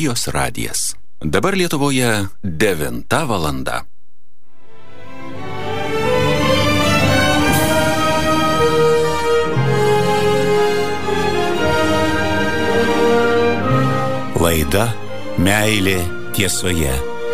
Marijos radijas. Dabar Lietuvoje 9 valanda. Laida Meilė tiesoje.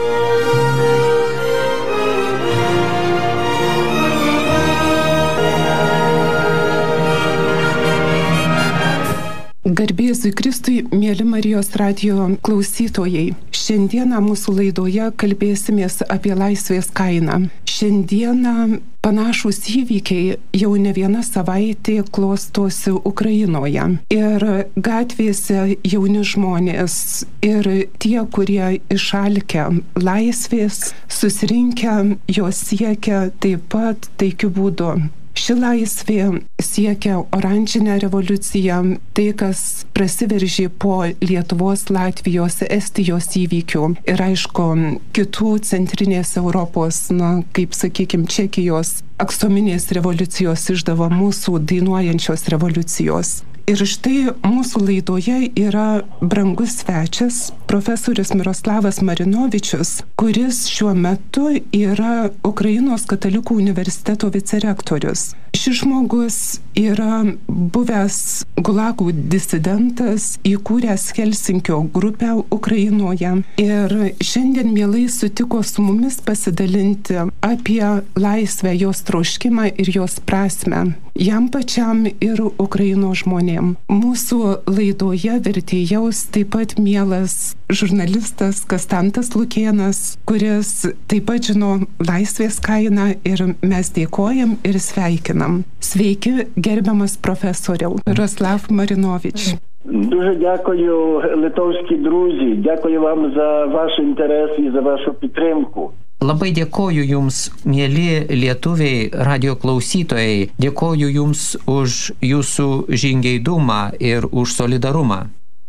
Garbė Jėzui Kristui, mėly Marijos radijo klausytojai. Šiandieną mūsų laidoje kalbėsimės apie laisvės kainą. Šiandieną panašūs įvykiai jau ne viena savaitė klostosi Ukrainoje. Ir gatvėse jauni žmonės ir tie, kurie išalkę laisvės, susirinkę jos siekia taip pat taikiu būdu. Ši laisvė siekia oranžinę revoliuciją, tai kas prasiveržė po Lietuvos, Latvijos, Estijos įvykių ir aišku, kitų centrinės Europos, kaip sakykime, Čekijos aksominės revoliucijos išdava mūsų dainuojančios revoliucijos. Ir štai mūsų laidoje yra brangus svečias, profesorius Miroslavas Marinovičius, kuris šiuo metu yra Ukrainos katalikų universiteto vicerektorius. Šis žmogus yra buvęs gulagų disidentas, įkūręs Helsinkio grupę Ukrainoje ir šiandien mielai sutiko su mumis pasidalinti apie laisvę, jos troškimą ir jos prasmę jam pačiam ir Ukrainos žmonėm. Mūsų laidoje vertėjaus taip pat mielas žurnalistas Kastantas Lukėnas, kuris taip pat žino laisvės kainą ir mes dėkojam ir sveikinam. Sveiki, gerbiamas profesoriau Miroslav Marinovич. Дуже дякую, литовські друзі. Дякую вам за ваш інтерес і за вашу підтримку. Labai dėkoju Jums, mėly lietuviai radio klausytojai, dėkoju Jums už Jūsų žingeidumą ir už solidarumą.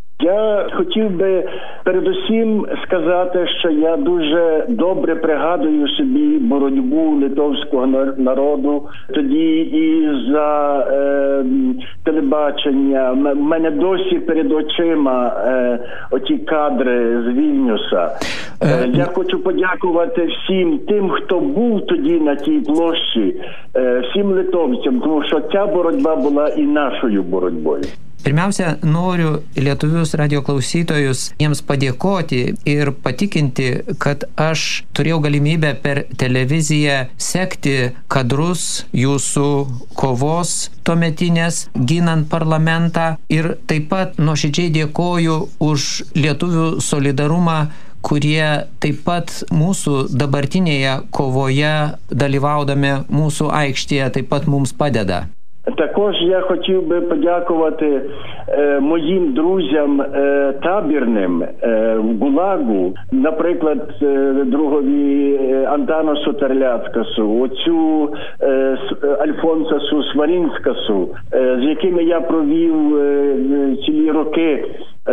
Я хотів би передусім сказати, що я дуже добре пригадую собі боротьбу литовського народу. Тоді і за телебачення. В мене досі перед очима оті кадри з Вільнюса. Я хочу подякувати всім тим, хто був тоді на тій площі, всім литовцям, тому що ця боротьба була і нашою боротьбою. Pirmiausia, noriu lietuvius radio klausytojus jiems padėkoti ir patikinti, kad aš turėjau galimybę per televiziją sekti kadrus jūsų kovos tuometinės, ginant parlamentą ir taip pat nuoširdžiai dėkoju už lietuvių solidarumą, kurie taip pat mūsų dabartinėje kovoje dalyvaudami mūsų aikštėje taip pat mums padeda. Також я хотів би подякувати моїм друзям табірним в ГУЛАГу, наприклад, другові Антанасу Терляцкасу, отцю Альфонсасу Сварінськасу, з якими я провів цілі роки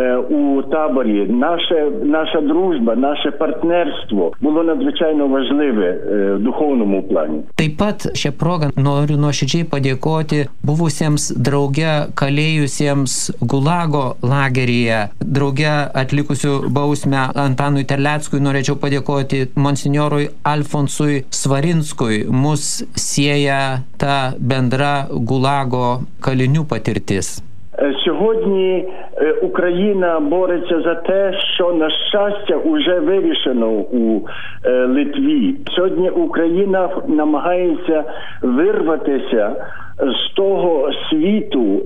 у таборі. Наша дружба, наше партнерство було надзвичайно важливе в духовному плані. Taip pat šią progą noriu nuoširdžiai padėkoti buvusiems drauge kalėjusiems Gulago lageryje, drauge atlikusių bausmę Antanui Terleckui, norėčiau padėkoti monsinjorui Alfonsui Svarinskui. Mus sieja ta bendra Gulago kalinių patirtis. Сьогодні Україна бореться за те, що, на щастя, уже вирішено у Литві. Сьогодні Україна намагається вирватися з того світу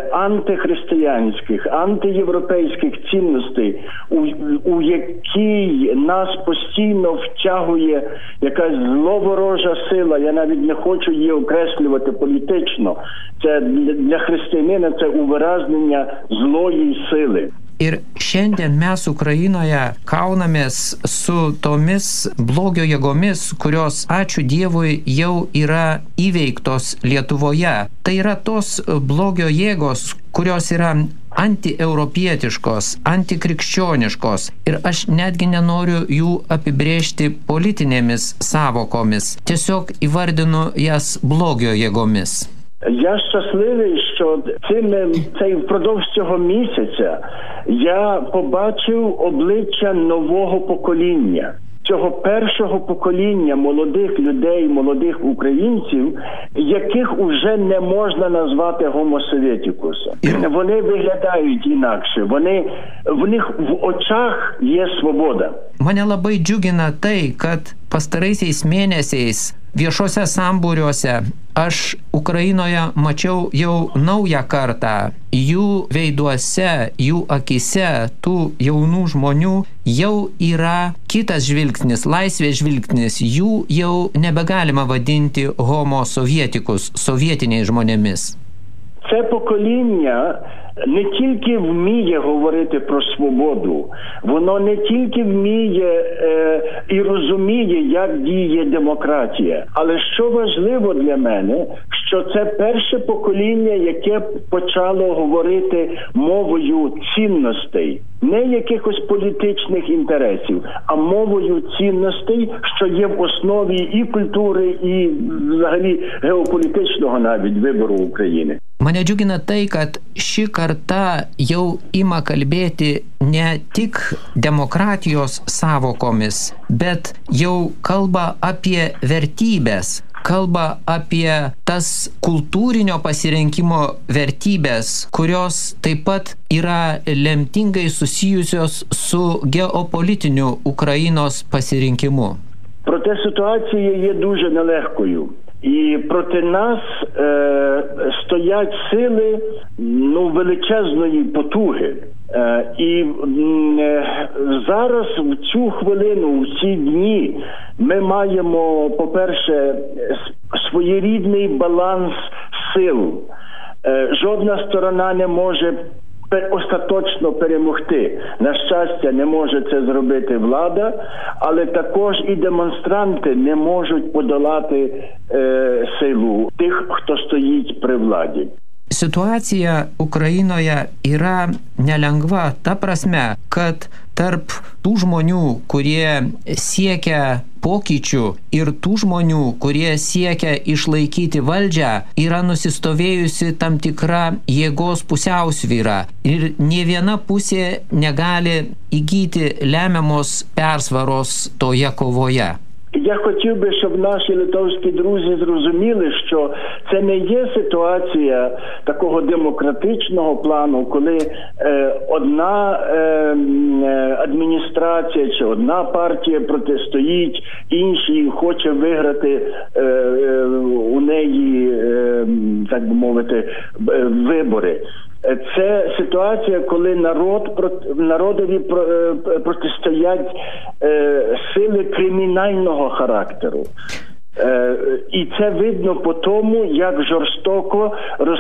антихристиянських, антиєвропейських цінностей, у який нас постійно втягує якась зловорожа сила. Я навіть не хочу її окреслювати політично. Це для християнина це увиразнення злої сили. Ir šiandien mes Ukrainoje kaunamės su tomis blogio jėgomis, kurios, ačiū Dievui, jau yra įveiktos Lietuvoje. Tai yra tos blogio jėgos, kurios yra antieuropietiškos, antikrikščioniškos. Ir aš netgi nenoriu jų apibrėžti politinėmis savokomis. Tiesiog įvardinu jas blogio jėgomis. Я щасливий, що впродовж цього місяця я побачив обличчя нового покоління. Цього першого покоління молодих людей, молодих українців, яких уже не можна назвати гомосовєтікуса. Вони виглядають інакше, в них в очах є свобода. Mane labai džiugina tai, kad pastaraisiais mėnesiais viešuose sambūriuose aš Ukrainoje mačiau jau naują kartą. Jų veiduose, jų akise, tų jaunų žmonių jau yra kitas žvilgsnis, laisvės žvilgsnis. Jų jau nebegalima vadinti homo sovietikus, sovietiniais žmonėmis. Це покоління не тільки вміє говорити про свободу, воно не тільки вміє і розуміє, як діє демократія. Але що важливо для мене, що це перше покоління, яке почало говорити мовою цінностей. Не якихось політичних інтересів, а мовою цінностей, що є в основі і культури, і взагалі геополітичного навіть вибору України. Mane džiugina tai, kad ši karta jau ima kalbėti ne tik demokratijos savokomis, bet jau kalba apie vertybės, kalba apie tas kultūrinio pasirinkimo vertybės, kurios taip pat yra lemtingai susijusios su geopolitiniu Ukrainos pasirinkimu. Проте ситуація є дуже нелегкою. І проти нас стоять сили величезної потуги. І зараз в цю хвилину, в ці дні ми маємо, по-перше, своєрідний баланс сил. Жодна сторона не може остаточно перемогти. На щастя, не може це зробити влада, але також і демонстранти не можуть подолати силу тих, хто стоїть при владі. Situacija Ukrainoje yra nelengva ta prasme, kad tarp tų žmonių, kurie siekia pokyčių ir tų žmonių, kurie siekia išlaikyti valdžią, yra nusistovėjusi tam tikra jėgos pusiausvyra ir nė viena pusė negali įgyti lemiamos persvaros toje kovoje. Я хотів би, щоб наші литовські друзі зрозуміли, що це не є ситуація такого демократичного плану, коли одна адміністрація чи одна партія протистоїть іншій, хоче виграти у неї, так би мовити, вибори. Це ситуація, коли народові протистоять сили кримінального характеру. І це видно по тому, як жорстоко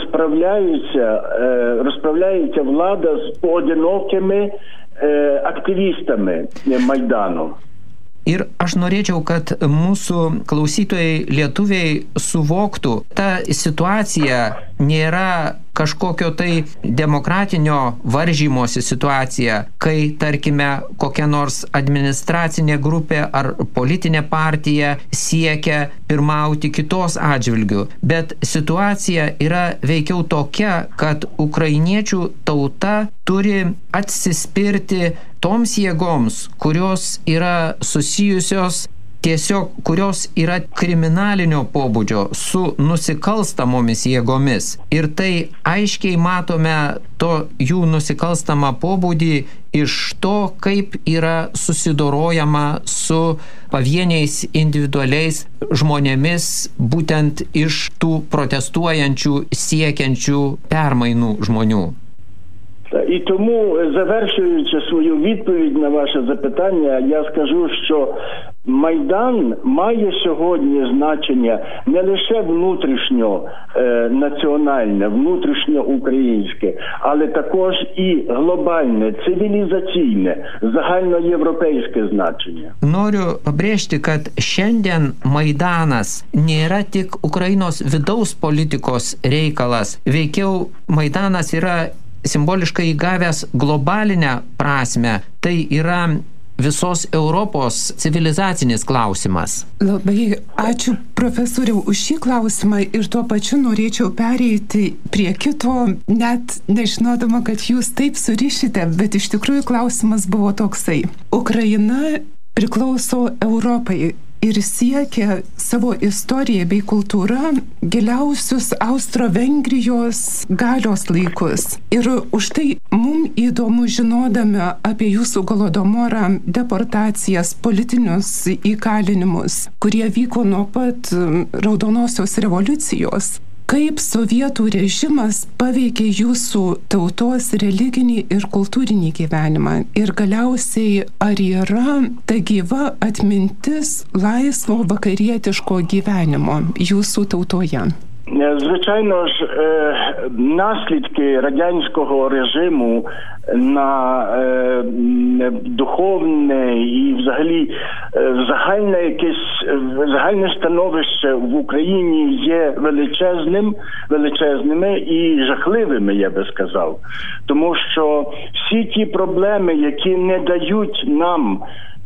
розправляється влада з поодинокими активістами Майдану. Ir aš norėčiau, kad mūsų klausytojai lietuviai suvoktų, ta situacija nėra kažkokio tai demokratinio varžymosi situacija, kai, tarkime, kokia nors administracinė grupė ar politinė partija siekia pirmauti kitos atžvilgių. Bet situacija yra veikiau tokia, kad ukrainiečių tauta turi atsispirti toms jėgoms, kurios yra susijusios tiesiog, kurios yra kriminalinio pobūdžio su nusikalstamomis jėgomis. Ir tai aiškiai matome to jų nusikalstamą pobūdį iš to, kaip yra susidorojama su pavieniais individualiais žmonėmis, būtent iš tų protestuojančių, siekiančių permainų žmonių. І тому, завершуючи свою відповідь на ваше запитання, я скажу, що Майдан має сьогодні значення не лише внутрішньо-національне, внутрішньо-українське, але також і глобальне, цивілізаційне, загальноєвропейське значення. Noriu pabrėžti, kad šiandien Maidanas nėra tik Ukrainos vidaus politikos reikalas. Veikiau Maidanas yra simboliškai įgavęs globalinę prasmę. Tai yra visos Europos civilizacinis klausimas. Labai ačiū profesoriau už šį klausimą ir tuo pačiu norėčiau pereiti prie kito, net nežinodama, kad jūs taip surišite, bet iš tikrųjų klausimas buvo toksai. Ukraina priklauso Europai ir siekia savo istoriją bei kultūrą giliausius Austro-Vengrijos galios laikus. Ir už tai mums įdomu, žinodami apie jūsų Golodomorą, deportacijas, politinius įkalinimus, kurie vyko nuo pat Raudonosios revoliucijos. Kaip sovietų režimas paveikė jūsų tautos religinį ir kultūrinį gyvenimą? Ir galiausiai, ar yra ta gyva atmintis laisvo vakarietiško gyvenimo jūsų tautoje? Звичайно ж, наслідки радянського режиму на духовне і взагалі загальне становище в Україні є величезними і жахливими, я би сказав. Тому що всі ті проблеми, які не дають нам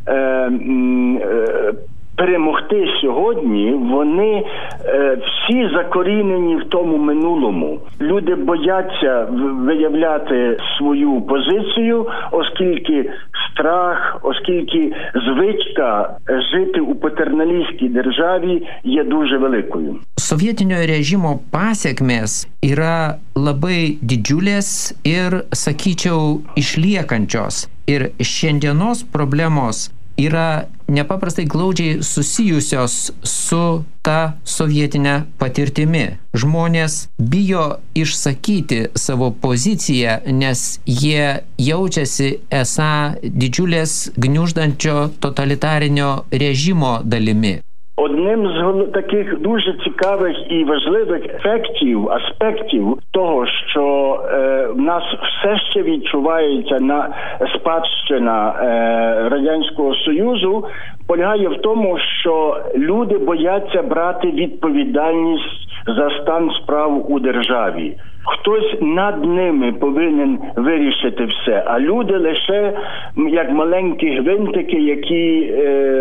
перемогти сьогодні, вони всі закорінені в тому минулому. Люди бояться виявляти свою позицію, оскільки страх, оскільки звичка жити у патерналістській державі є дуже великою. Sovietinio režimo pasiekmės yra labai didžiulės ir, sakyčiau, išliekančios. Ir šiandienos problemos yra nepaprastai glaudžiai susijusios su ta sovietinė patirtimi. Žmonės bijo išsakyti savo poziciją, nes jie jaučiasi esą didžiulės gniuždančio totalitarinio režimo dalimi. Одним з таких дуже цікавих і важливих аспектів того, що в нас все ще відчувається на спадщина Радянського Союзу, полягає в тому, що люди бояться брати відповідальність за стан справ у державі. Хтось над ними повинен вирішити все, а люди лише як маленькі гвинтики, які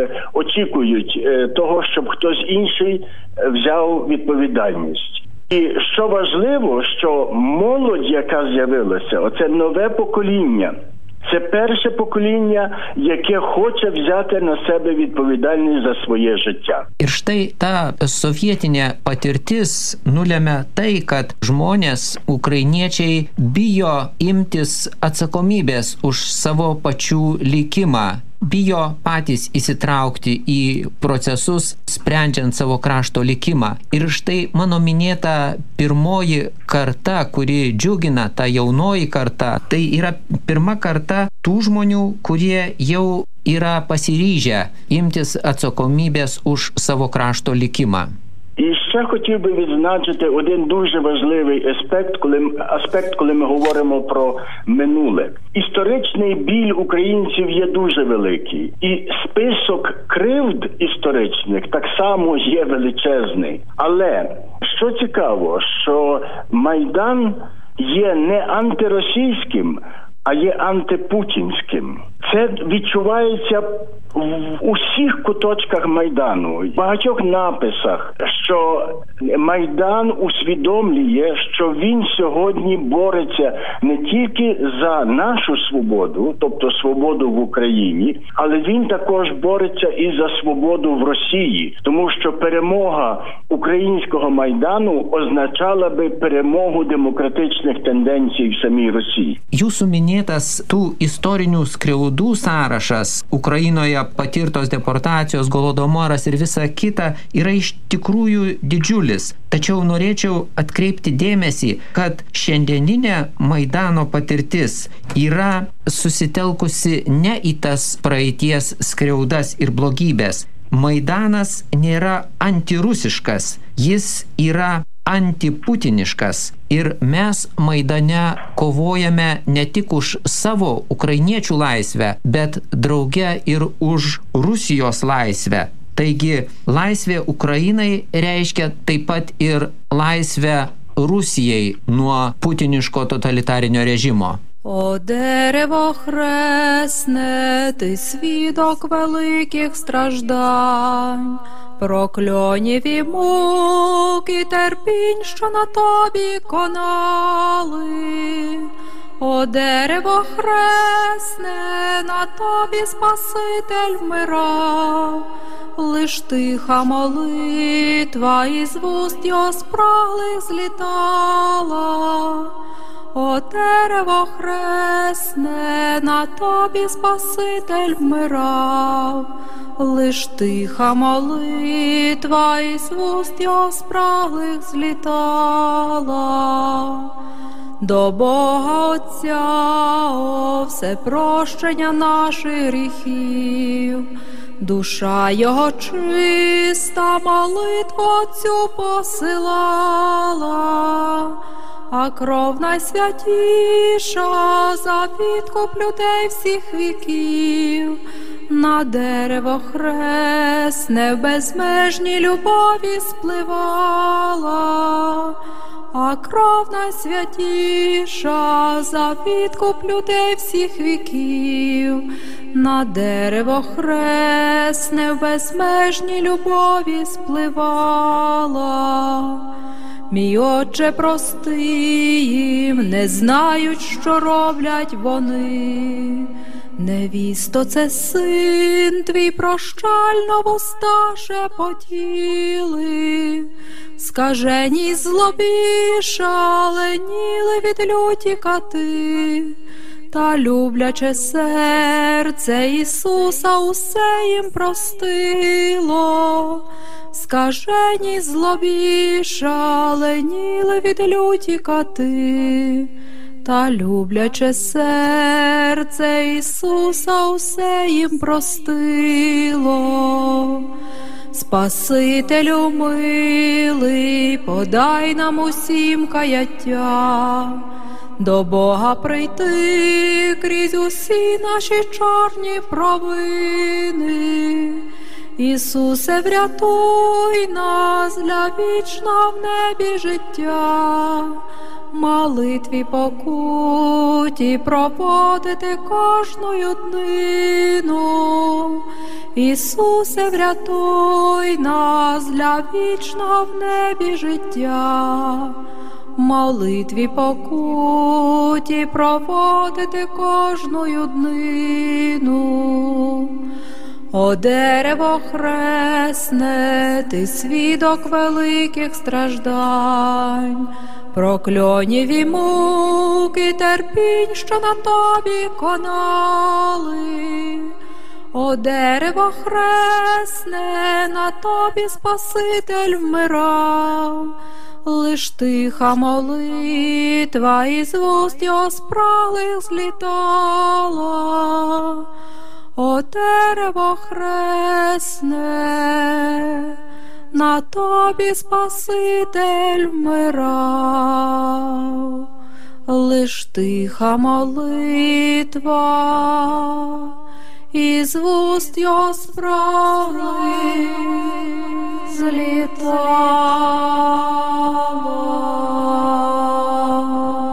очікують того, щоб хтось інший взяв відповідальність. І що важливо, що молодь, яка з'явилася, оце нове покоління, це перше покоління, яке хоче взяти на себе відповідальність за своє життя. Ir štai ta sovietinė patirtis nulemia tai, kad žmonės, ukrainiečiai, bijo imtis atsakomybės už savo pačių likimą. Bijo patys įsitraukti į procesus, sprendžiant savo krašto likimą. Ir štai mano minėta pirmoji karta, kuri džiugina, ta jaunoji karta, tai yra pirma karta tų žmonių, kurie jau yra pasiryžę imtis atsakomybės už savo krašto likimą. І ще хотів би відзначити один дуже важливий аспект, коли ми говоримо про минуле. Історичний біль українців є дуже великий. І список кривд історичних так само є величезний. Але, що цікаво, що Майдан є не антиросійським, а є антипутінським. Це відчувається в усіх куточках Майдану, в багатьох написах, що Майдан усвідомлює, що він сьогодні бореться не тільки за нашу свободу, тобто свободу в Україні, але він також бореться і за свободу в Росії, тому що перемога українського Майдану означала би перемогу демократичних тенденцій в самій Росії. Jūsų minėtas tų istorinių skriaudų sąrašas Ukrainoje patirtos deportacijos, Golodomoras ir visa kita yra iš tikrųjų didžiulis. Tačiau norėčiau atkreipti dėmesį, kad šiandieninė Maidano patirtis yra susitelkusi ne į tas praeities skriaudas ir blogybės. Maidanas nėra antirusiškas, jis yra antiputiniškas. Ir mes Maidane kovojame ne tik už savo ukrainiečių laisvę, bet drauge ir už Rusijos laisvę. Taigi laisvė Ukrainai reiškia taip pat ir laisvę Rusijai nuo putiniško totalitarinio režimo. О дерево хресне, ти свідок великих страждань, прокльонів і мук і терпінь, що на тобі конали. О дерево хресне, на тобі Спаситель вмирав, лиш тиха молитва із вуст його спраглих злітала. О дерево хресне, на тобі Спаситель вмирав, лиш тиха молитва із вуст його спраглих злітала. До Бога Отця, о, все прощення наших гріхів, душа його чиста молитву Отцю посилала, а кров найсвятіша за відкуп людей всіх віків, на дерево хресне в безмежній любові спливала, а кров найсвятіша за відкуп людей всіх віків, на дерево хресне в безмежній любові спливала. Мій Отче, прости їм, не знають, що роблять вони. Невісто, це син твій, прощально вуста шепотіли. Скажені й злобі шаленіли від люті кати, та любляче серце Ісуса усе їм простило. Скажені й злобі шаленіли від люті кати, та любляче серце Ісуса усе їм простило. Спасителю милий, подай нам усім каяття, до Бога прийти крізь усі наші чорні провини. Ісусе, врятуй нас для вічного в небі життя, молитві покуті проводити кожною днину. Ісусе, врятуй нас для вічного в небі життя, молитві покуті проводити кожною днину. О дерево хресне, ти свідок великих страждань, прокльонів і мук і терпінь, що на тобі конали. О дерево хресне, на тобі Спаситель вмирав, лиш тиха молитва із вуст його спраглих злітала. О дерево хресне, на тобі Спаситель вмирав, лиш тиха молитва із вуст його спраглих злітала.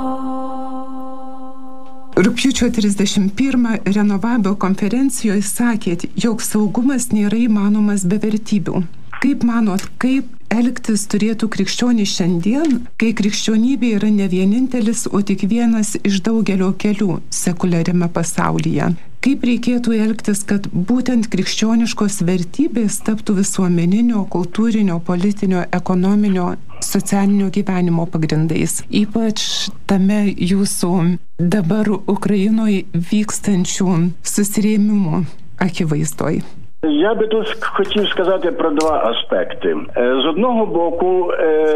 Rugpjūčio 31 Renovado konferencijoje sakėt, jog saugumas nėra įmanomas be vertybių. Kaip manot, kaip elgtis turėtų krikščionys šiandien, kai krikščionybė yra ne vienintelis, o tik vienas iš daugelio kelių sekuliariame pasaulyje? Kaip reikėtų elgtis, kad būtent krikščioniškos vertybės taptų visuomeninio, kultūrinio, politinio, ekonominio, socialinio gyvenimo pagrindais, ypač tame jūsų dabar Ukrainoje vykstančių susirėmimų akivaizdoj? Я би тут хотів сказати про два аспекти. З одного боку,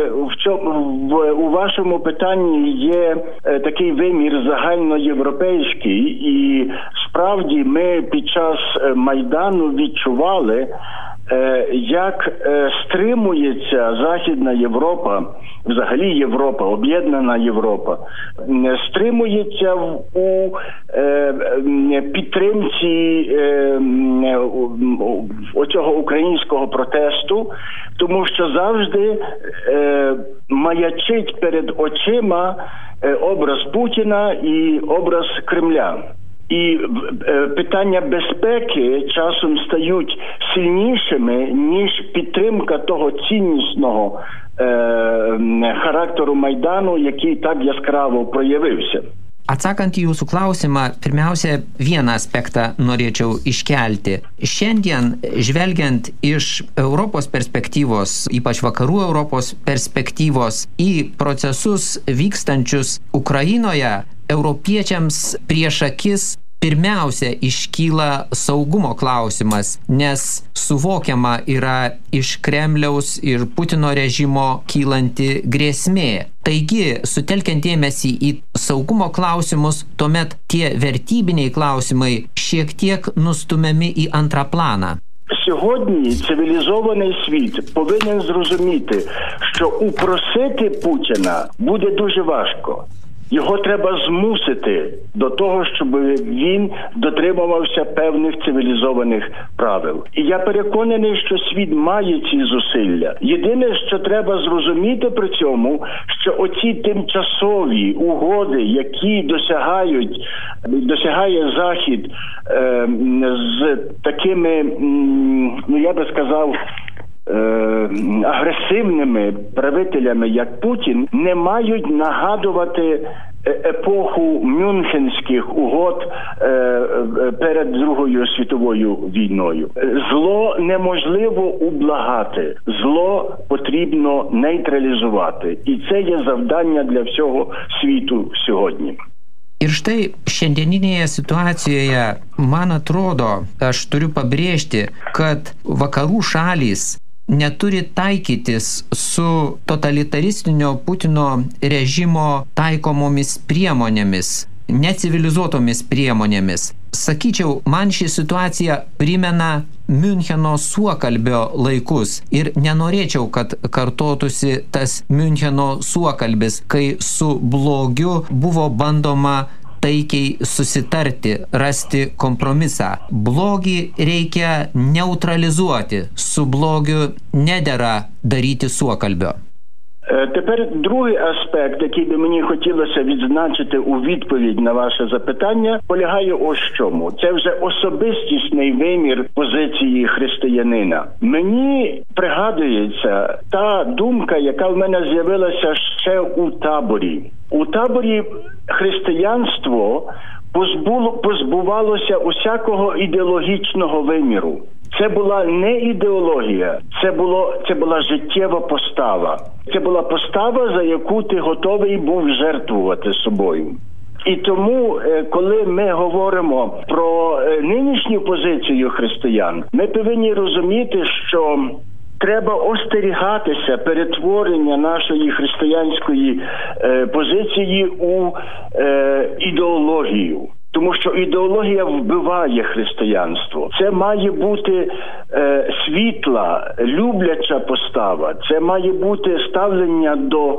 у вашому питанні є такий вимір загальноєвропейський, і справді ми під час Майдану відчували як стримується Західна Європа, взагалі Європа, об'єднана Європа, стримується у підтримці оцього українського протесту, тому що завжди маячить перед очима образ Путіна і образ Кремля. І питання безпеки часом стають сильнішими, ніж підтримка того ціннісного характеру Майдану, який так яскраво проявився. Atsakant į jūsų klausimą, pirmiausia, vieną aspektą norėčiau iškelti. Šiandien, žvelgiant iš Europos perspektyvos, ypač vakarų Europos perspektyvos, į procesus vykstančius Ukrainoje, europiečiams prieš akis pirmiausia iškyla saugumo klausimas, nes suvokiama yra iš Kremliaus ir Putino režimo kylanti grėsmė. Taigi, sutelkiant dėmesį į saugumo klausimus, tuomet tie vertybiniai klausimai šiek tiek nustumiami į antrą planą. Сьогодні цивілізований світ повинен зрозуміти, що упросити Путіна буде дуже важко. Його треба змусити до того, щоб він дотримувався певних цивілізованих правил. І я переконаний, що світ має ці зусилля. Єдине, що треба зрозуміти при цьому, що оці тимчасові угоди, які досягає Захід з такими, я би сказав, агресивними правителями, як Путін, не мають нагадувати епоху Мюнхенських угод перед Другою світовою війною. Зло неможливо ублагати, зло потрібно нейтралізувати. І це є завдання для всього світу сьогодні. Ir štai šiandieninėje situacijoje, man atrodo, aš turiu pabrėžti, kad vakarų šalys neturi taikytis su totalitaristinio Putino režimo taikomomis priemonėmis, necivilizuotomis priemonėmis. Sakyčiau, man ši situacija primena Miuncheno suokalbio laikus ir nenorėčiau, kad kartotųsi tas Miuncheno suokalbis, kai su blogiu buvo bandoma taikiai susitarti, rasti kompromisą. Blogį reikia neutralizuoti, su blogiu nedera daryti suokalbio. Тепер другий аспект, який би мені хотілося відзначити у відповідь на ваше запитання, полягає ось в чому. Це вже особистісний вимір позиції християнина. Мені пригадується та думка, яка в мене з'явилася ще у таборі. У таборі християнство позбувалося усякого ідеологічного виміру. Це була не ідеологія, це була життєва постава. Це була постава, за яку ти готовий був жертвувати собою. І тому, коли ми говоримо про нинішню позицію християн, ми повинні розуміти, що треба остерігатися перетворення нашої християнської позиції у ідеологію. Тому що ідеологія вбиває християнство. Це має бути світла, любляча постава. Це має бути ставлення до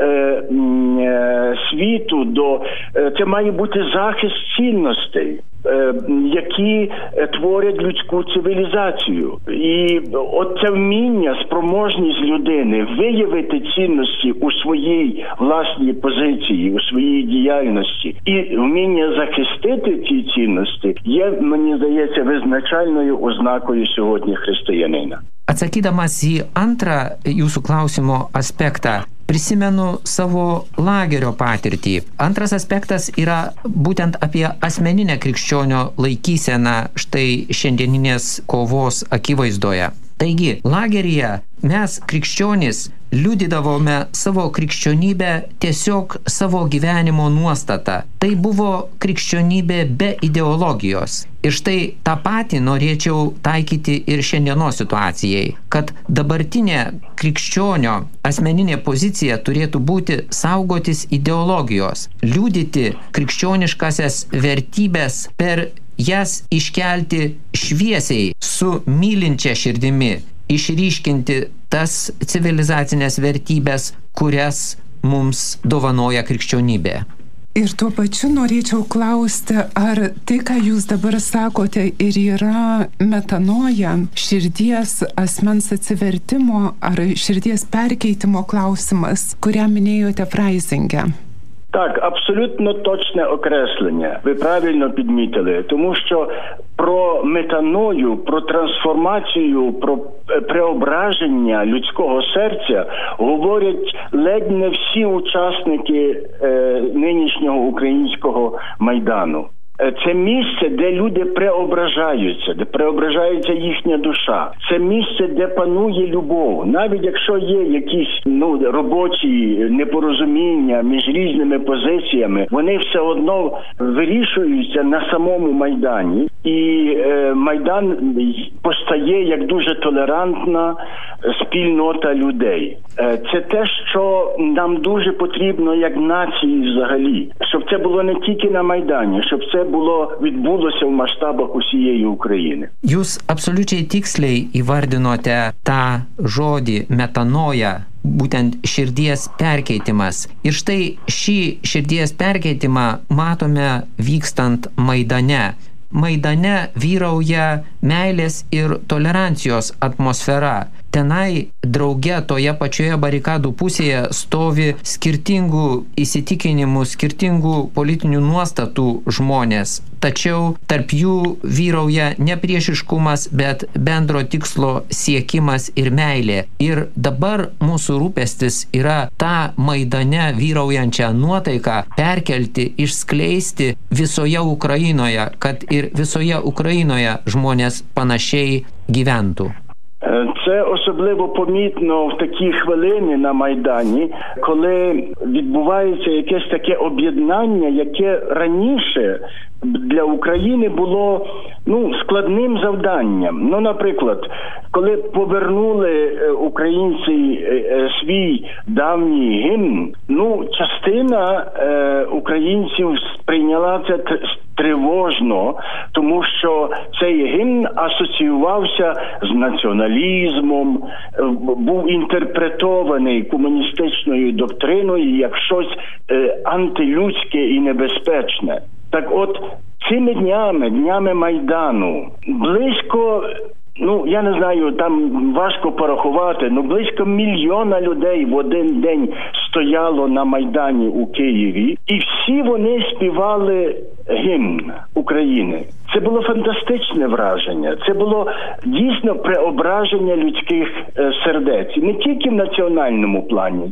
світу, це має бути захист цінностей, які творять людську цивілізацію. І оце вміння, спроможність людини виявити цінності у своїй власній позиції, у своїй діяльності і вміння захистити ці цінності є, мені здається, визначальною ознакою сьогодні християнина. Atsakydamas į antrą jūsų klausimo aspektą, prisimenu savo lagerio patirtį. Antras aspektas yra būtent apie asmeninę krikščionio laikyseną štai šiandieninės kovos akivaizdoje. Taigi, lageryje mes krikščionys liudydavome savo krikščionybę tiesiog savo gyvenimo nuostata. Tai buvo krikščionybė be ideologijos. Ir štai tą patį norėčiau taikyti ir šiandienos situacijai, kad dabartinė krikščionio asmeninė pozicija turėtų būti saugotis ideologijos, liudyti krikščioniškasias vertybės per jas iškelti šviesiai, su mylinčia širdimi, išryškinti tas civilizacinės vertybės, kurias mums dovanoja krikščionybė. Ir tuo pačiu norėčiau klausti, ar tai, ką jūs dabar sakote, ir yra metanoja, širdies asmens atsivertimo ar širdies perkeitimo klausimas, kurią minėjote Freisingė? Так, абсолютно точне окреслення. Ви правильно підмітили. Тому що про метаною, про трансформацію, про преображення людського серця говорять ледь не всі учасники нинішнього українського Майдану. Це місце, де люди преображаються, де преображається їхня душа. Це місце, де панує любов. Навіть якщо є якісь робочі непорозуміння між різними позиціями, вони все одно вирішуються на самому Майдані. І Майдан постає як дуже толерантна спільнота людей. Це те, що нам дуже потрібно як нації взагалі. Щоб це було не тільки на Майдані, щоб це відбулося в масштабах усієї України. Jūs absoliučiai tiksliai įvardinote tą žodį metanoja, būtent širdies perkeitimas. Ir štai šį širdies perkeitimą matome vykstant Maidane. Maidane vyrauja meilės ir tolerancijos atmosfera. Tenai drauge toje pačioje barikadų pusėje stovi skirtingų įsitikinimų, skirtingų politinių nuostatų žmonės. Tačiau tarp jų vyrauja ne priešiškumas, bet bendro tikslo siekimas ir meilė. Ir dabar mūsų rūpestis yra tą Maidane vyraujančią nuotaiką perkelti, išskleisti visoje Ukrainoje, kad ir visoje Ukrainoje žmonės panašiai gyventų. Це особливо помітно в такі хвилини на Майдані, коли відбувається якесь таке об'єднання, яке раніше для України було складним завданням. Наприклад, коли повернули українці свій давній гімн, частина українців сприйняла це тривожно, тому що цей гімн асоціювався з націоналізмом, був інтерпретований комуністичною доктриною як щось антилюдське і небезпечне. Так от, цими днями Майдану близько, я не знаю, там важко порахувати, близько 1 мільйона людей в один день стояло на Майдані у Києві, і всі вони співали гімн України. Це було фантастичне враження. Це було дійсно преображення людських сердець. Не тільки в національному плані.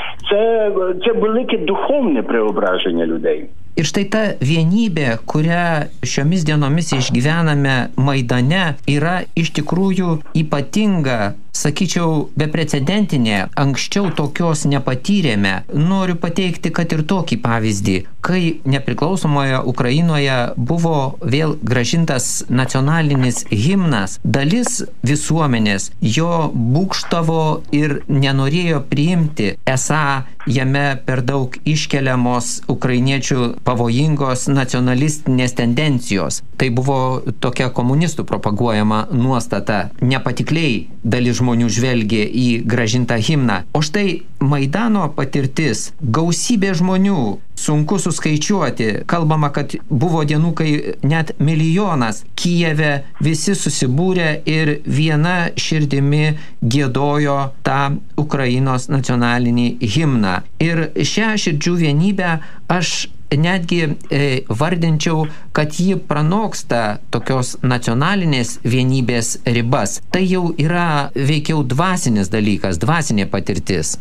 Це велике духовне преображення людей. Ir štai ta vienybė, kurią šiomis dienomis išgyvename Maidane, yra iš tikrųjų ypatinga, sakyčiau, beprecedentinė. Anksčiau tokios nepatyrėme. Noriu pateikti, kad ir tokį pavyzdį. Kai nepriklausomoje Ukrainoje buvo vėl grąžintas nacionalinis himnas, dalis visuomenės jo būgštavo ir nenorėjo priimti, esą jame per daug iškeliamos ukrainiečių pavojingos nacionalistinės tendencijos. Tai buvo tokia komunistų propaguojama nuostata. Nepatikliai dalis žmonių žvelgė į grąžintą himną. O štai Maidano patirtis, gausybė žmonių, sunku suskaičiuoti. Kalbama, kad buvo dienų, kai net 1 milijonas Kijeve visi susibūrė ir viena širdimi giedojo tą Ukrainos nacionalinį himną. Ir šią širdžių vienybę aš netgi vardinčiau, kad ji pranoksta tokios nacionalinės vienybės ribas. Tai jau yra veikiau dvasinis dalykas, dvasinė patirtis.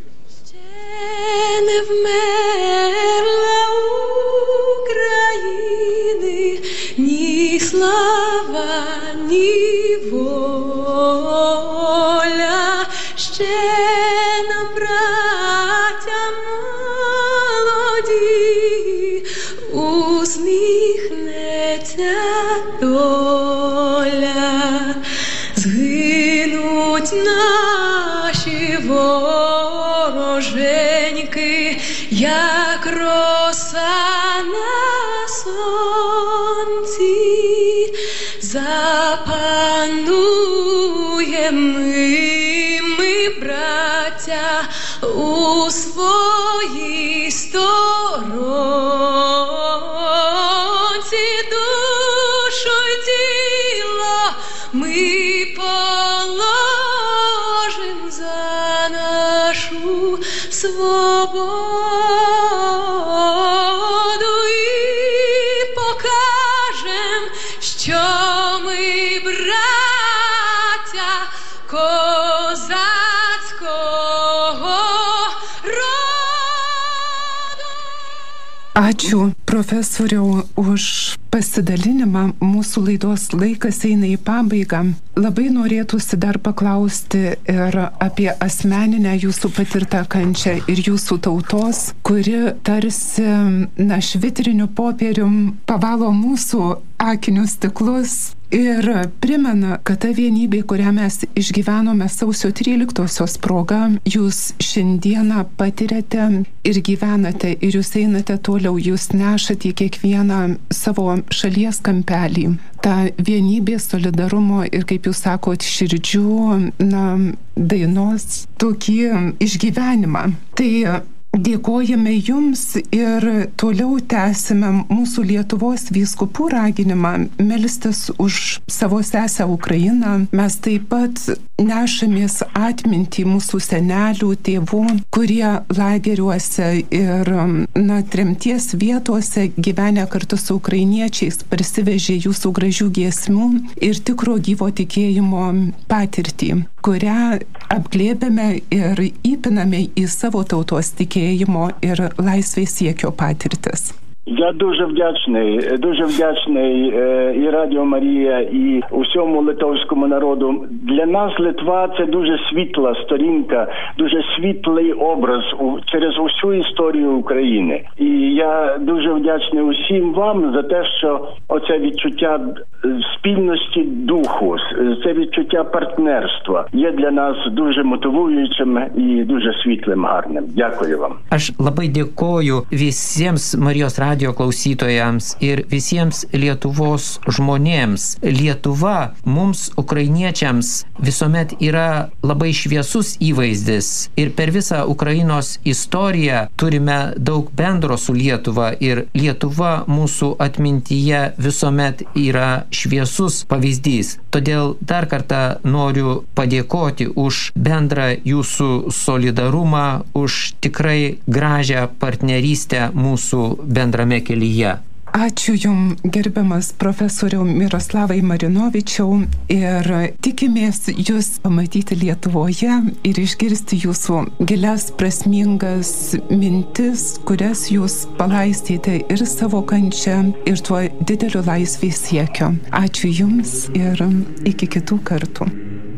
Не вмерла України ні слава, ні воля, ще нам, браття молоді, усміхнеться доля, згинуть наші вороженьки, як роса на сонці. ми, браття, у своїй сторонці, душу й тіло ми положим за нашу свободу і покажем, що ми браття козацького роду. Ačiū profesoriau už pasidalinimą. Mūsų laidos laikas eina į pabaigą. Labai norėtųsi dar paklausti ir apie asmeninę jūsų patirtą kančią ir jūsų tautos, kuri tarsi švitriniu popierium pavalo mūsų akinius stiklus ir primena, kad ta vienybė, kurią mes išgyvenome sausio 13-osios proga, jūs šiandieną patiriate ir gyvenate ir jūs einate toliau, jūs nešate į kiekvieną savo šalies kampelį. Ta vienybė, solidarumo ir, kaip jūs sakot, širdžių, dainos tokį išgyvenimą. Tai dėkojame jums ir toliau tęsime mūsų Lietuvos vyskupų raginimą melstis už savo sesę Ukrainą. Mes taip pat nešamės atmintį mūsų senelių, tėvų, kurie lageriuose ir tremties vietose gyvenę kartu su ukrainiečiais parsivežė jūsų gražių giesmių ir tikro gyvo tikėjimo patirtį, kurią apglėbėme ir įpiname į savo tautos tikėjimo ir laisvės siekio patirtis. Я дуже вдячний і Радіо Марія, і усьому литовському народу. Для нас Литва – це дуже світла сторінка, дуже світлий образ через усю історію України. І я дуже вдячний усім вам за те, що оце відчуття спільності духу, це відчуття партнерства є для нас дуже мотивуючим і дуже світлим, гарним. Дякую вам. Aš labai dėkoju visiems Marijos radijo klausytojams ir visiems Lietuvos žmonėms. Lietuva mums, ukrainiečiams, visuomet yra labai šviesus įvaizdis ir per visą Ukrainos istoriją turime daug bendro su Lietuva ir Lietuva mūsų atmintyje visuomet yra šviesus pavyzdys. Todėl dar kartą noriu padėkoti už bendrą jūsų solidarumą, už tikrai gražią partnerystę mūsų bendrame kelyje. Ačiū Jums, gerbiamas profesoriau Miroslavai Marinovičiau, ir tikimės Jūs pamatyti Lietuvoje ir išgirsti Jūsų gilias prasmingas mintis, kurias Jūs palaistėte ir savo kančią, ir tuo dideliu laisvės siekio. Ačiū Jums ir iki kitų kartų.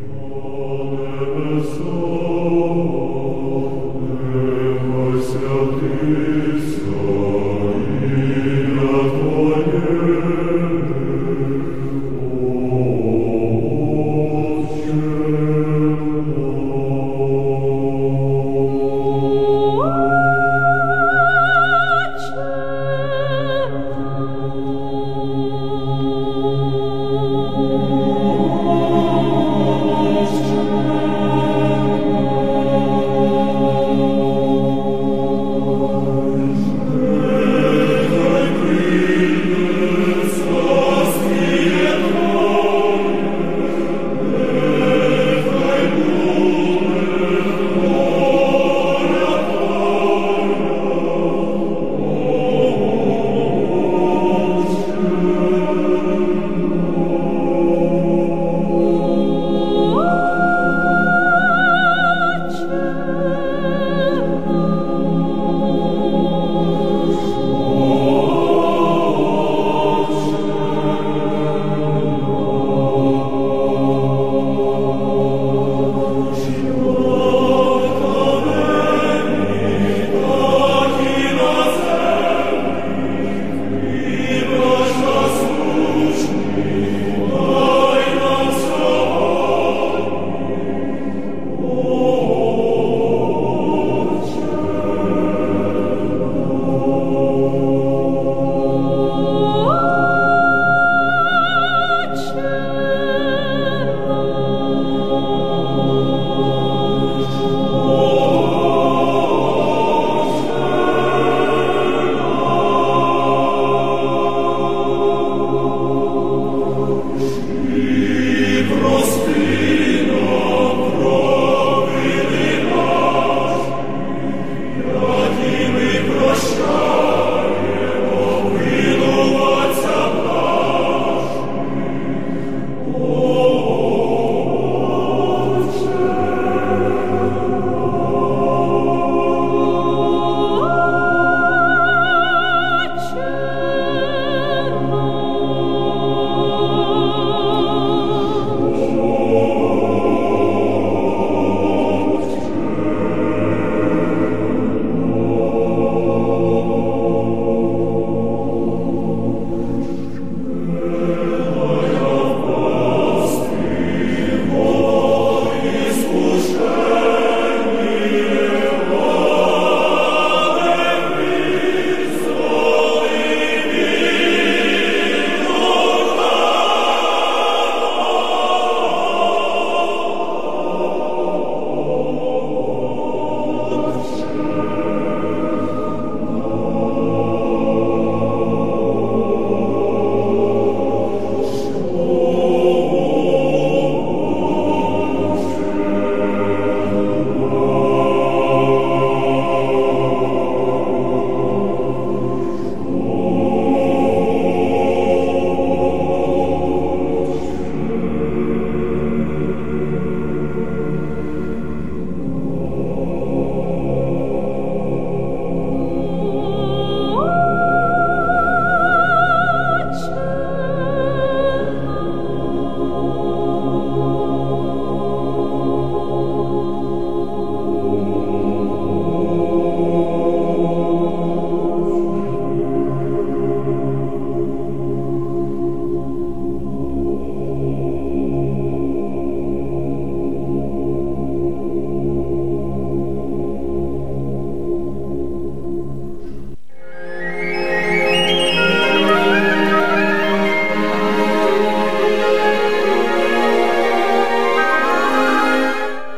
Thank you.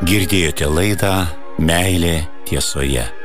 Girdėjote laidą Meilė tiesoje.